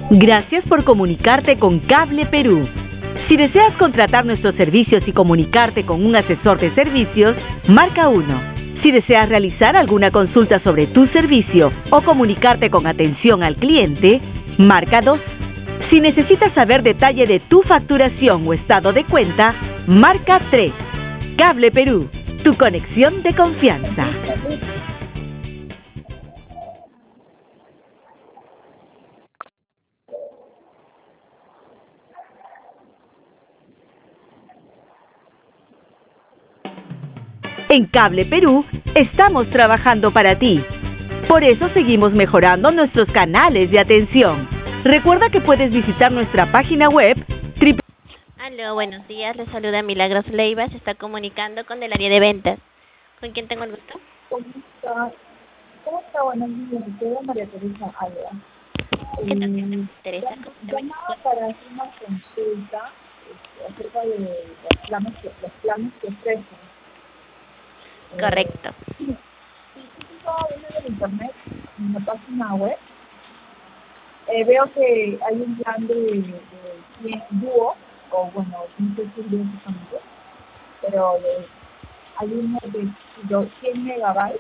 Gracias por comunicarte con Cable Perú. Si deseas contratar nuestros servicios y comunicarte con un asesor de servicios, marca 1. Si deseas realizar alguna consulta sobre tu servicio o comunicarte con atención al cliente, marca 2. Si necesitas saber detalle de tu facturación o estado de cuenta, marca 3. Cable Perú, tu conexión de confianza. En Cable Perú estamos trabajando para ti. Por eso seguimos mejorando nuestros canales de atención. Recuerda que puedes visitar nuestra página web Aló, buenos días. Les saluda Milagros Leiva. Se está comunicando con el área de ventas. ¿Con quién tengo el gusto? ¿Cómo está? ¿Cómo está? Buenos días. Soy María Teresa Alba. ¿Qué tal, Teresa? Llamaba para hacer una consulta acerca de los planes que ofrecen. Correcto. Sí, estaba viendo en el internet, en la página web. Veo que hay un plan de dúo, o bueno, no sé si es dúo exactamente, pero hay uno de 100 megabytes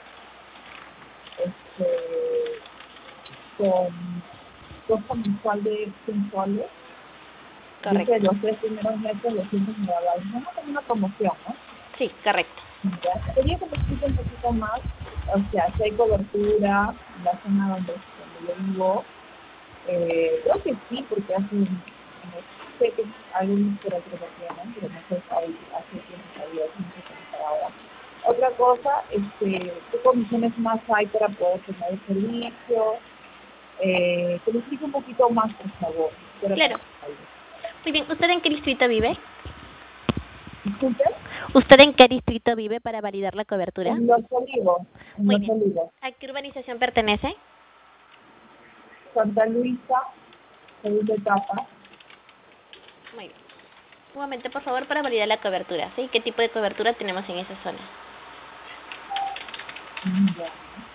con costo mensual de 100 soles. Correcto. Dice los 3 primeros meses 200 megabytes. No es como una promoción, ¿no? Sí, correcto. Ya. Quería que me explique un poquito más, o sea, si hay cobertura en la zona donde yo vivo. Creo que sí, porque sé que algunos por aquí lo tienen, pero no sé si hace tiempo que había, no sé cómo está ahora. Otra cosa, ¿qué condiciones más hay para poder tener el servicio? Que me explique un poquito más, por favor. Claro. Muy bien. ¿Usted en qué distrito vive? Disculpe. ¿Usted en qué distrito vive para validar la cobertura? En Los Olivos. Muy bien. ¿A qué urbanización pertenece? Santa Luisa, segunda etapa. Muy bien. Un momento, por favor, para validar la cobertura. ¿Sí? ¿Qué tipo de cobertura tenemos en esa zona? Ya.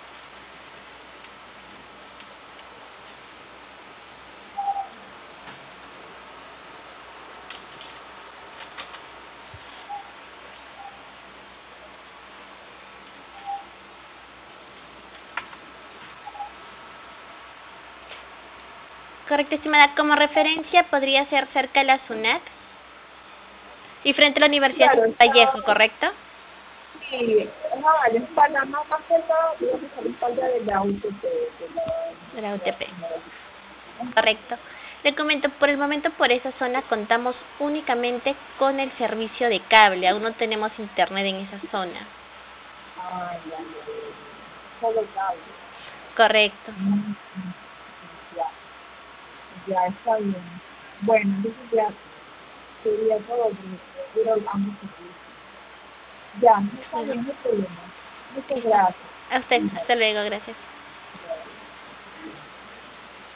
Correcto, estimada. Como referencia podría ser cerca de la SUNAT y frente a la Universidad de Vallejo, ¿correcto? Sí, la espalda más cerca, digamos, a la espalda de la UTP. De la UTP. Correcto. Le comento, por el momento por esa zona contamos únicamente con el servicio de cable. Aún no tenemos internet en esa zona. Ah, ya. Solo cable. Correcto. Ya, está bien. Bueno, entonces ya sería todo, porque quiero ambos servicios. Ya, está bien, no hay problema. Muchas gracias. A usted, hasta luego, gracias.